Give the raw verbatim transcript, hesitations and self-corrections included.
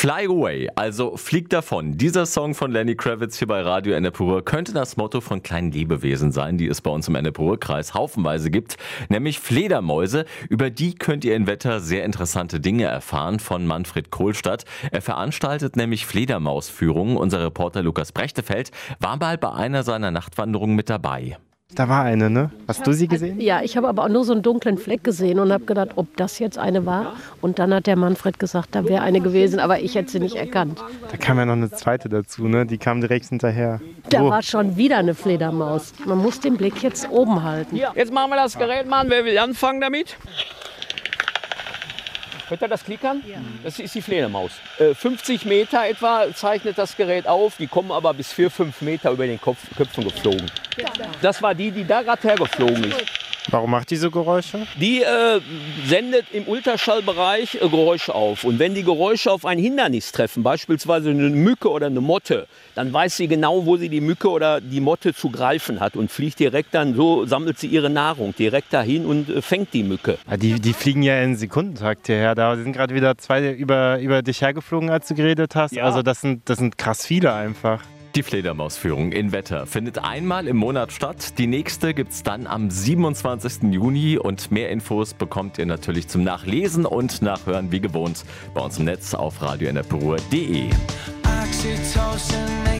Fly Away, also flieg davon. Dieser Song von Lenny Kravitz hier bei Radio Ennepe könnte das Motto von kleinen Lebewesen sein, die es bei uns im Ennepe-Kreis haufenweise gibt, nämlich Fledermäuse. Über die könnt ihr in Wetter sehr interessante Dinge erfahren von Manfred Kohlstadt. Er veranstaltet nämlich Fledermausführungen. Unser Reporter Lukas Brechtefeld war mal bei einer seiner Nachtwanderungen mit dabei. Da war eine, ne? Hast du sie gesehen? Ja, ich habe aber auch nur so einen dunklen Fleck gesehen und habe gedacht, ob das jetzt eine war. Und dann hat der Manfred gesagt, da wäre eine gewesen, aber ich hätte sie nicht erkannt. Da kam ja noch eine zweite dazu, ne? Die kam direkt hinterher. Da Oh. war schon wieder eine Fledermaus. Man muss den Blick jetzt oben halten. Jetzt machen wir das Gerät mal an. Wer will anfangen damit? Hört ihr das Klickern? Ja. Das ist die Fledermaus. Äh, fünfzig Meter etwa zeichnet das Gerät auf. Die kommen aber bis vier, fünf Meter über den Kopf, Köpfen geflogen. Das war die, die da gerade hergeflogen ist. Warum macht die so Geräusche? Die äh, sendet im Ultraschallbereich äh, Geräusche auf. Und wenn die Geräusche auf ein Hindernis treffen, beispielsweise eine Mücke oder eine Motte, dann weiß sie genau, wo sie die Mücke oder die Motte zu greifen hat und fliegt direkt dann, so sammelt sie ihre Nahrung direkt dahin und äh, fängt die Mücke. Ja, die, die fliegen ja in Sekundentakt hierher. Da sind gerade wieder zwei über, über dich hergeflogen, als du geredet hast. Ja. Also das sind, das sind krass viele einfach. Die Fledermausführung in Wetter findet einmal im Monat statt. Die nächste gibt's dann am siebenundzwanzigsten Juni und mehr Infos bekommt ihr natürlich zum Nachlesen und Nachhören wie gewohnt bei uns im Netz auf radio ennepe punkt de.